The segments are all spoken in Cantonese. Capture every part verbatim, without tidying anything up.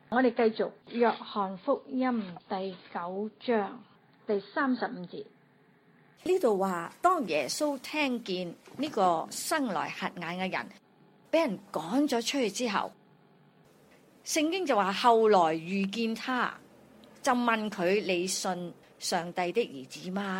我哋繼續約翰福音第九章第三十五節， 呢度話，當耶穌聽見呢個生來瞎眼嘅人俾人趕咗出去之後，聖經就話後來遇見他，就問佢：你信上帝的兒子嗎？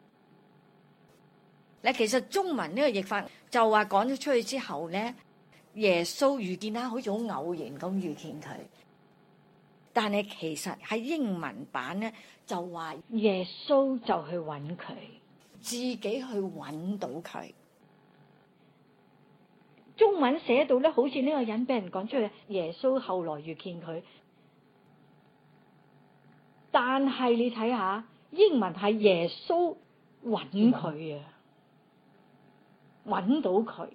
嗱，其實中文呢個譯法就話趕咗出去之後咧，耶穌遇見他，好似好偶然咁遇見佢。但係其實喺英文版咧就話耶穌就去揾佢， 自己去揾到佢。 中文寫到咧，好似呢個人俾人趕出去，耶穌後來遇見佢。但係你睇下，英文係耶穌揾佢啊，揾到佢，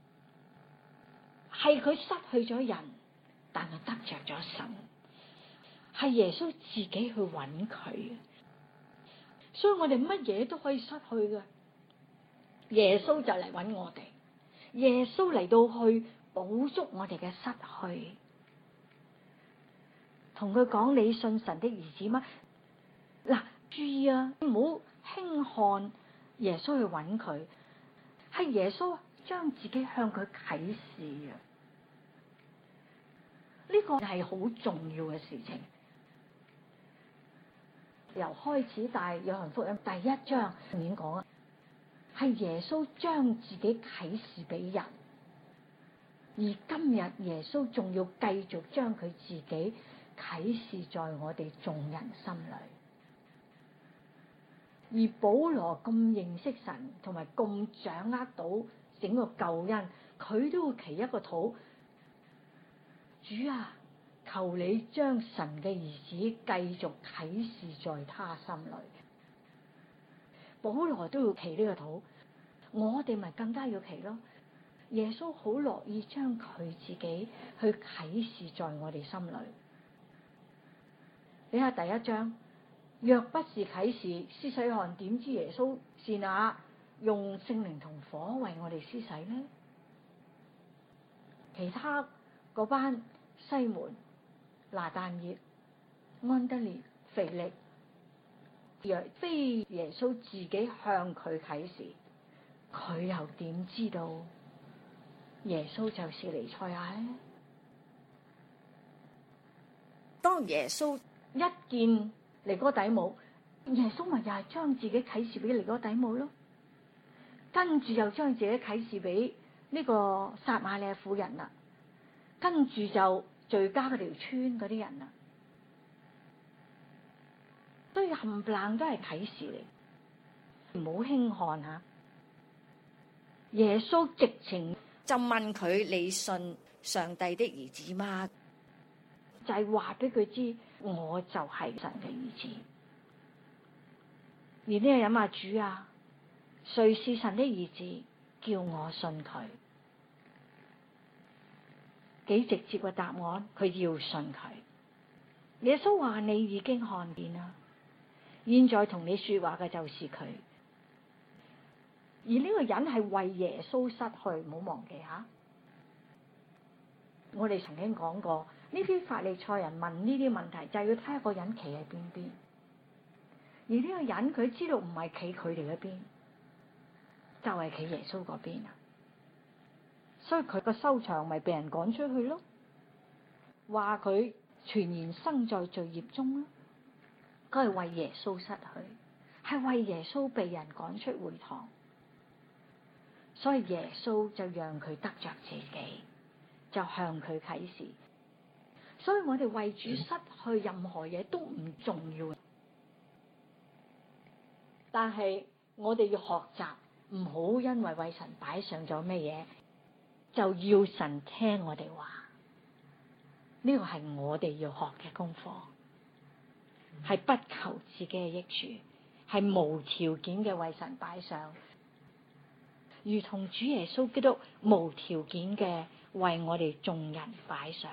係佢失去咗人，但係得着咗神，係耶穌自己去揾佢。所以我哋乜嘢都可以失去嘅，耶穌就嚟揾我哋，耶穌嚟到去補足我哋嘅失去。同佢講：你信神的兒子嗎？嗱，注意啊，唔好輕看耶穌去揾佢，係耶穌將自己向佢啟示啊！呢個係好重要嘅事情。由開始帶約翰福音第一章面講啊，係耶穌將自己啟示俾人，而今日耶穌仲要繼續將佢自己啟示在我哋眾人心裏。而保羅咁認識神，同埋咁掌握到整個救恩，佢都會祈一個禱：主啊，求你將神嘅兒子繼續啟示在他心裏。保羅都要祈呢個禱，我哋咪更加要祈咯。耶穌好樂意將佢自己去啟示在我哋心裏。你睇第一章，若不是啟示，施洗約翰點知耶穌是那用聖靈同火為我哋施洗呢？其他嗰班西門、拿但業、安德烈、腓力，若非耶穌自己向佢啟示，佢又點知道耶穌就是彌賽亞呢？ 當耶穌一見尼哥底母，耶穌咪又係將自己啟示俾尼哥底母咯，跟住又將自己啟示俾呢個撒瑪利亞婦人啦，跟住就敘加嗰條村嗰啲人啦，所以冚唪唥都係啟示嚟，唔好輕看吓。耶穌直情就問佢：你信上帝的兒子嗎？ 就係話俾佢知，我就係神嘅兒子。而呢個人話：主啊，誰是神的兒子？叫我信佢。幾直接嘅答案，佢要信佢。耶穌話：你已經看見啦，現在同你說話嘅就是佢。而呢個人係為耶穌失去，唔好忘記吓。我哋曾經講過，呢啲法利賽人問呢啲問題，就係要睇下個人企喺邊邊。而呢個人佢知道唔係企佢哋嗰邊，就係企耶穌嗰邊啊。所以佢個收場咪被人趕出去咯，話佢全然生在罪孽中咯。佢係為耶穌失去，係為耶穌被人趕出會堂，所以耶穌就讓佢得着自己，就向佢啟示。所以我哋為主失去任何嘢都唔重要，但係我哋要學習，唔好因為為神擺上咗咩嘢，就要神聽我哋話。呢個係我哋要學嘅功課，係不求自己嘅益處，係無條件嘅為神擺上，如同主耶穌基督無條件嘅為我哋眾人擺上。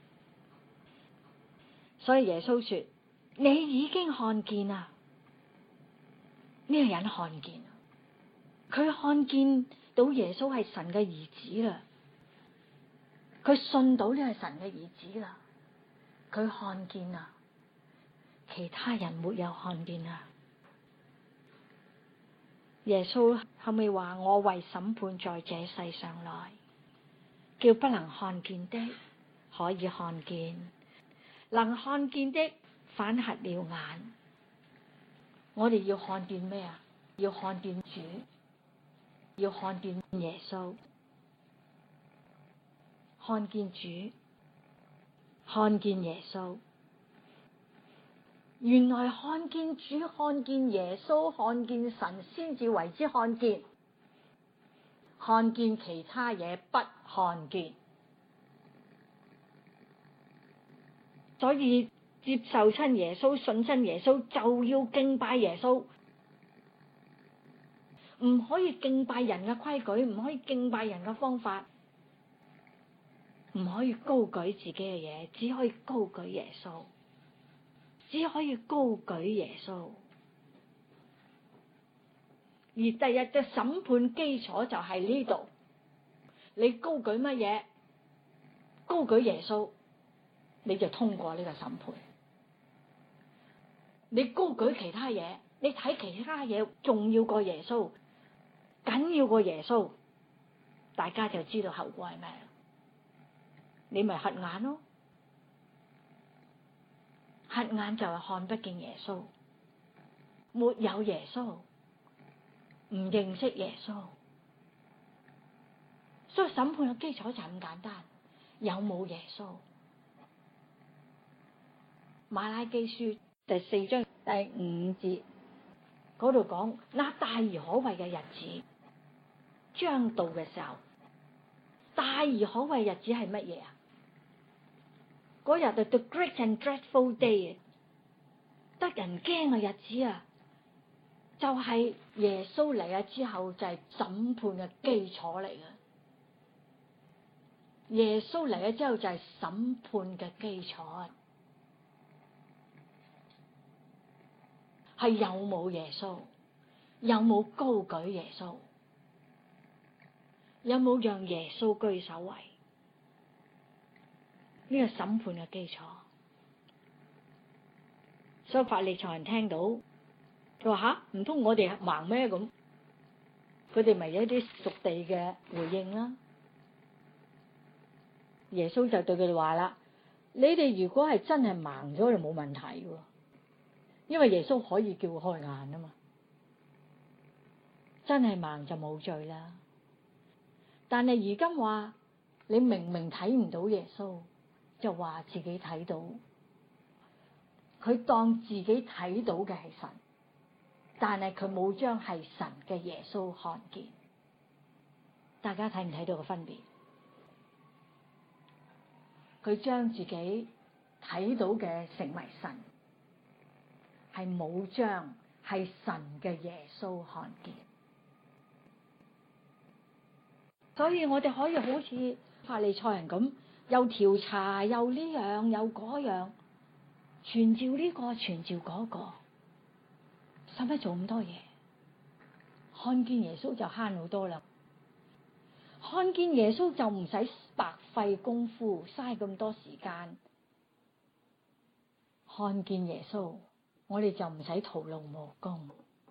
所以耶穌說：你已經看見啦。呢個人看見，佢看見到耶穌係神嘅兒子啦，佢信到呢係神嘅兒子啦， 佢看見啊，其他人沒有看見啊。耶穌後尾話：我為審判在這世上來，叫不能看見的可以看見，能看見的反瞎了眼。我哋要看見咩啊？要看見主，要看見耶穌，看見主，看見耶穌。原來看見主、看見耶穌、看見神先至為之看見，看見其他嘢不看見。所以接受親耶穌、信親耶穌就要敬拜耶穌，唔可以敬拜人嘅規矩，唔可以敬拜人嘅方法，唔可以高舉自己嘅嘢，只可以高舉耶穌。只可以高舉耶穌，而第日嘅審判基礎就係呢度。你高舉乜嘢？高舉耶穌，你就通過呢個審判。你高舉其他嘢，你睇其他嘢重要過耶穌，緊要過耶穌，大家就知道後果係咩。你咪瞎眼咯。瞎眼就係看不見耶穌，沒有耶穌，唔認識耶穌，所以審判嘅基礎就咁簡單，有冇耶穌？馬拉基書第四章第五節嗰度講，那大而可畏嘅日子將到嘅時候，大而可畏日子係乜嘢啊？嗰日就 the great and dreadful day， 得人驚嘅日子啊，就係、是、耶穌嚟咗之後就係審判嘅基礎嚟嘅。耶穌嚟咗之後就係審判嘅基礎，係有冇耶穌，有冇高舉耶穌，有冇讓耶穌居首位？呢個審判嘅基礎，所以法利賽人聽到佢話吓，唔通我哋盲咩咁？佢哋咪有一啲屬地嘅回應啦。耶穌就對佢哋話啦：你哋如果係真係盲咗，就冇問題嘅，因為耶穌可以叫開眼啊嘛。真係盲就冇罪啦。但係而今話你明明睇唔到耶穌，就話自己睇到，佢當自己睇到嘅係神，但係佢冇將係神嘅耶穌看見。大家睇唔睇到個分別？佢將自己睇到嘅成為神，係冇將係神嘅耶穌看見。所以我哋可以好似法利賽人咁，又調查又呢樣又嗰樣，傳召呢個傳召嗰個，使乜做咁多嘢？看見耶穌就慳好多啦，看見耶穌就唔使白費功夫，嘥咁多時間。看見耶穌，我哋就唔使徒勞無功，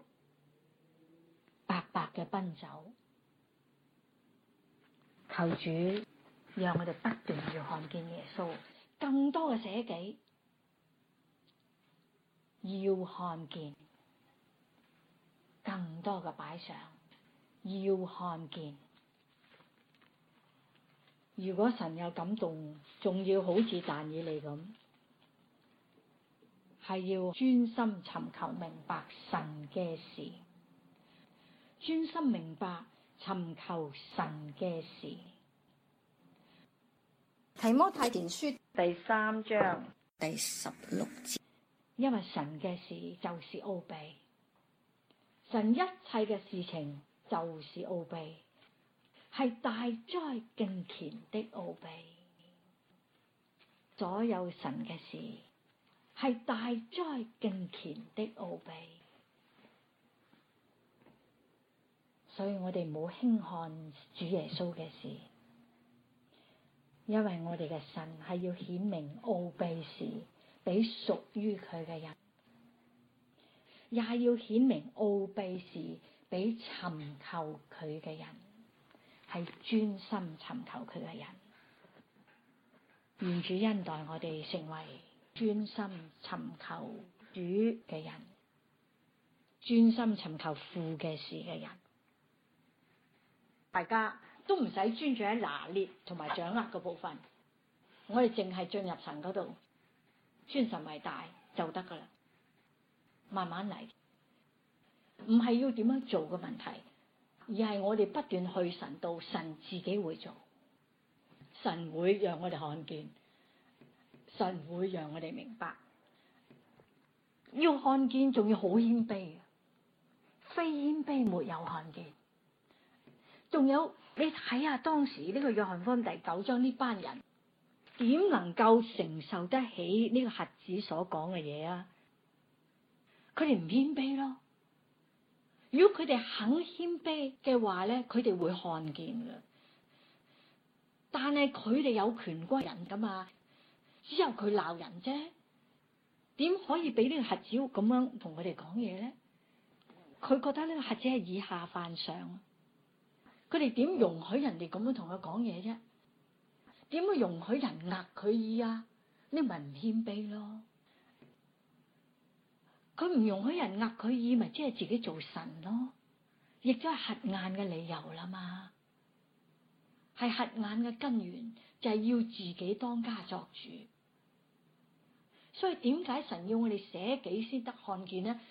白白嘅奔走。求主讓我哋不斷要看見耶穌，更多嘅捨己，要看見更多嘅擺上，要看見。如果神有感動，仲要好似但以理咁，係要專心尋求明白神嘅事，專心明白尋求神嘅事。 提摩太前書第三章第十六節， 因為神嘅事就是奧秘，神一切嘅事情就是奧秘，係大哉敬虔的奧秘。所有神嘅事係大哉敬虔的奧秘，所以我哋唔好輕看主耶穌嘅事。 因為我哋嘅神係要顯明奧秘事俾屬於佢嘅人，也要顯明奧秘事俾尋求佢嘅人，係專心尋求佢嘅人。願主恩待我哋成為專心尋求主嘅人，專心尋求父嘅事嘅人。大家都唔使專注喺拿捏同埋掌握嘅部分，我哋淨係進入神嗰度，尊神為大就得噶啦。慢慢嚟，唔係要點樣做嘅問題，而係我哋不斷去神度，神自己會做，神會讓我哋看見，神會讓我哋明白。要看見仲要好謙卑，非謙卑沒有看見。仲有你睇下當時呢個約翰福音第九章呢班人點能夠承受得起呢個瞎子所講嘅嘢啊？佢哋唔謙卑咯。如果佢哋肯謙卑嘅話咧，佢哋會看見嘅。但係佢哋有權歸人噶嘛，只有佢鬧人啫，點可以俾呢個瞎子咁樣同佢哋講嘢咧？佢覺得呢個瞎子係以下犯上。佢哋點容許人哋咁樣同佢講嘢啫？點會容許人壓佢耳啊？呢咪唔謙卑咯？佢唔容許人壓佢耳，咪即係自己做神咯？亦都係瞎眼嘅理由啦嘛。係瞎眼嘅根源就係要自己當家作主。所以點解神要我哋捨己先得看見呢？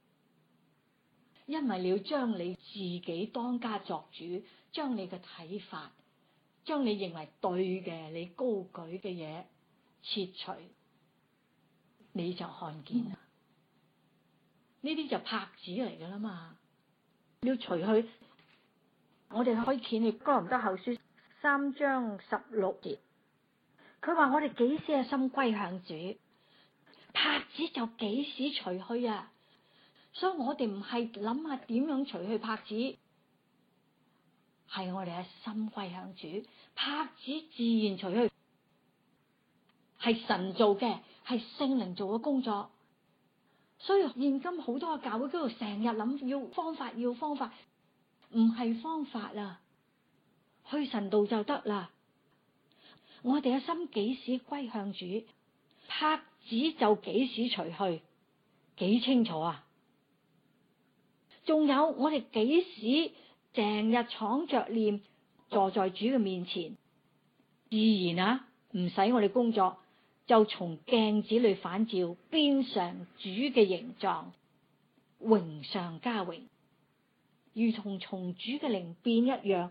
因為你要將你自己當家作主，將你嘅睇法，將你認為對嘅、你高舉嘅嘢切除，你就看見啦。呢啲就拍子嚟噶啦嘛，你要除去。我哋可以見去哥林多後書三章十六節，佢話我哋幾時係心歸向主，拍子就幾時除去啊！所以我哋唔係諗下點樣除去拍子，係我哋嘅心歸向主，拍子自然除去，係神做嘅，係聖靈做嘅工作。所以現今好多嘅教會嗰度成日諗要方法，要方法，唔係方法啦，去神道就得啦。我哋嘅心幾時歸向主，拍子就幾時除去，幾清楚啊！仲有我哋幾時成日敞着臉坐在主嘅面前，自然啊，唔使我哋工作，就從鏡子裏反照變成主嘅形狀，榮上加榮，如同從主嘅靈變一樣。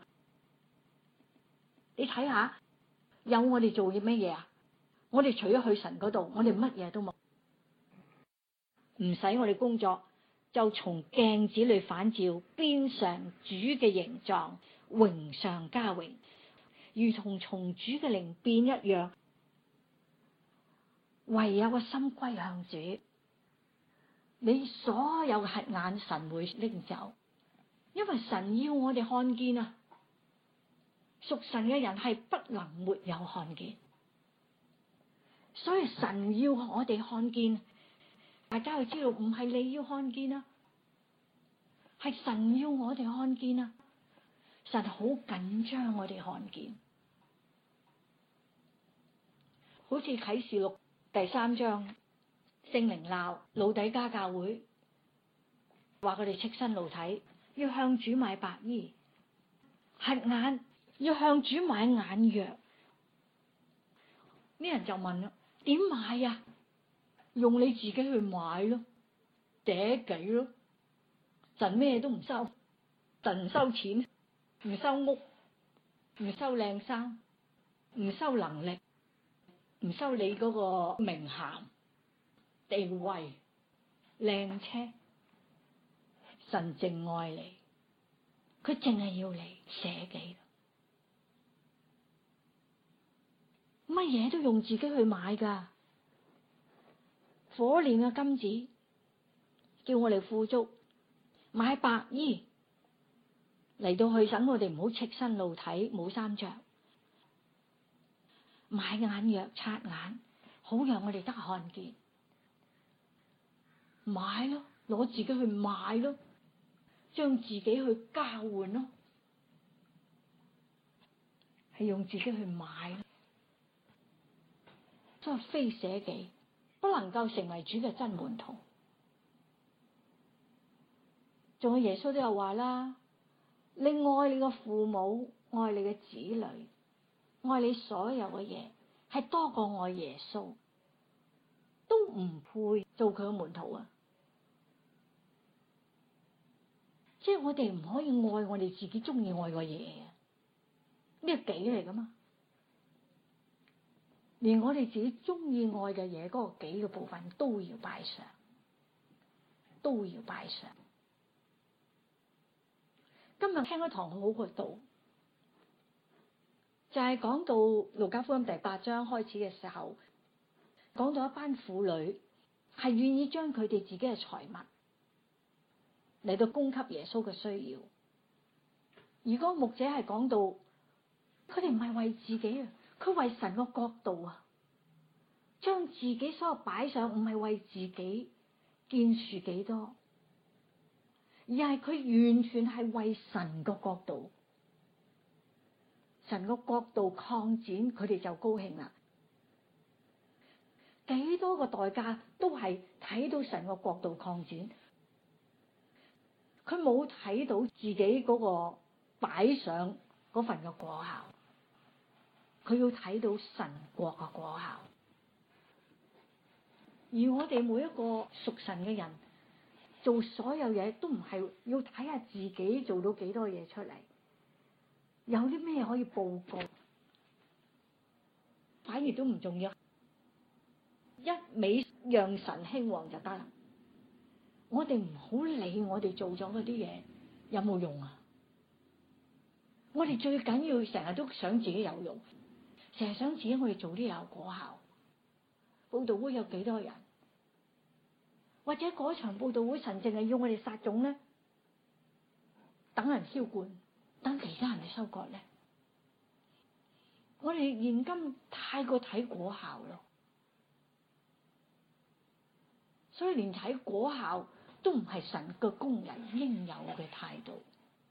你睇下，有我哋做嘢乜嘢啊？我哋除咗去神嗰度，我哋乜嘢都冇，唔使我哋工作，就從鏡子裏反照變成主嘅形狀，榮上加榮，如同從主嘅靈變一樣。唯有個心歸向主，你所有嘅瞎眼神會拎走，因為神要我哋看見啊！屬神嘅人係不能沒有看見，所以神要我哋看見。大家要知道，唔係你要看見啊，係神要我哋看見啊！神好緊張我哋看見，好似啟示錄第三章，聖靈鬧老底嘉教會，話佢哋赤身露體，要向主買白衣，瞎眼要向主買眼藥。呢人就問啦：點買啊？用你自己去買咯，捨己咯。神咩都唔收，神唔收錢，唔收屋，唔收靚衫，唔收能力，唔收你嗰個名銜、地位、靚車。神淨愛你，佢淨係要你捨己，乜嘢都用自己去買噶。火煉嘅金子叫我哋富足，買白衣嚟到去，使我哋唔好赤身露體冇衫着。 買眼藥擦眼，好讓我哋得看見。買咯，攞自己去買咯，將自己去交換咯，係用自己去買。所以非捨己，不能夠成為主嘅真門徒。仲有耶穌都有話啦，你愛你嘅父母，愛你嘅子女，愛你所有嘅嘢，係多過愛耶穌，都唔配做佢嘅門徒啊！即係我哋唔可以愛我哋自己中意愛嘅嘢啊！呢個己嚟噶嘛？連我哋自己中意愛嘅嘢，嗰個己嘅部分都要擺上，都要擺上。今日聽一堂好好嘅道，就係講到路加福音第八章開始嘅時候，講到一班婦女係願意將佢哋自己嘅財物嚟到供給耶穌嘅需要。而嗰個牧者係講到，佢哋唔係為自己啊，佢為神個國度啊，將自己所有擺上，唔係為自己建樹幾多，而係佢完全係為神個國度。神個國度擴展，佢哋就高興啦。幾多個代價都係睇到神個國度擴展，佢冇睇到自己嗰個擺上嗰份嘅果效，佢要睇到神國嘅果效。而我哋每一個屬神嘅人做所有嘢，都唔係要睇下自己做到幾多嘢出嚟，有啲咩可以報告，反而都唔重要，一味讓神興旺就得啦。我哋唔好理我哋做咗嗰啲嘢有冇用啊！我哋最緊要成日都想自己有用，成日想自己我哋做啲有果效。佈道會有幾多人？或者嗰場佈道會神淨係要我哋撒種咧，等人澆灌，等其他人嚟收割咧？我哋現今太過睇果效咯，所以連睇果效都唔係神嘅工人應有嘅態度。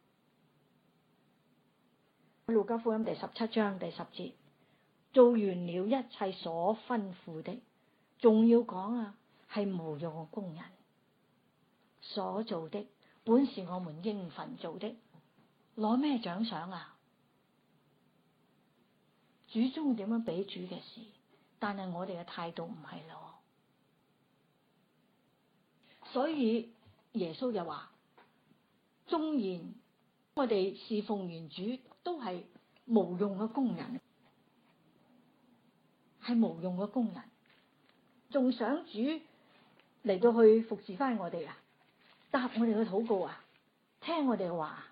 路加福音第十七章第十節，做完了一切所吩咐的，仲要講啊，係無用嘅工人所做的，本是我們應份做的，攞咩獎賞啊？主中點樣俾主嘅事，但係我哋嘅態度唔係咯。所以耶穌就話，縱然我哋侍奉完主都係無用嘅工人，係無用嘅工人，仲想主嚟到去服侍翻我哋啊，答我哋嘅禱告啊，聽我哋嘅話，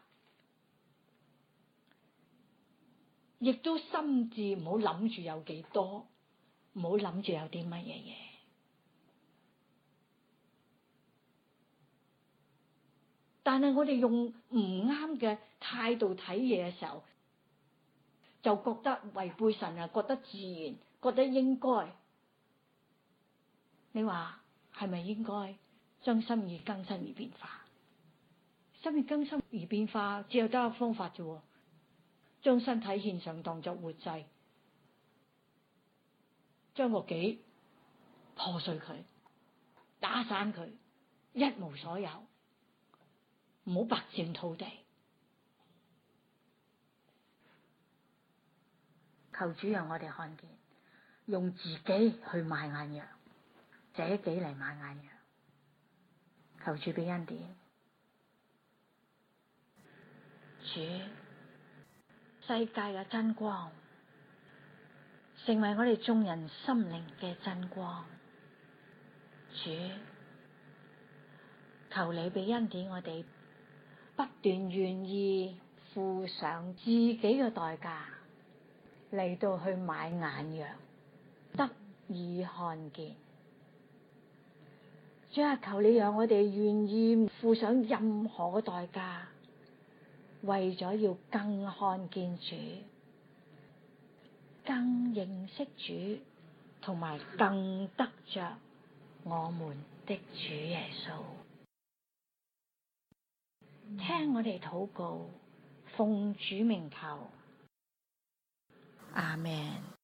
亦都心智唔好諗住有幾多，唔好諗住有啲乜嘢嘢。但係我哋用唔啱嘅態度睇嘢嘅時候，就覺得違背神啊，覺得自然，覺得應該。你話係咪應該將心意更新而變化？心意更新而變化，只有得一個方法啫，將身體獻上當作活祭，將個己破碎佢，打散佢，一無所有，唔好白佔土地。求主讓我哋看見，用自己去買眼藥，捨己嚟買眼藥。求主俾恩典，主世界嘅真光，成為我哋眾人心靈嘅真光。主，求你俾恩典我哋，不斷願意付上自己嘅代價嚟到去買眼藥，得以看見。主啊，求你讓我哋願意付上任何嘅代價，為咗要更看見主， 更認識主，同埋更得着我們的主耶穌。聽我哋禱告，奉主名求，阿們。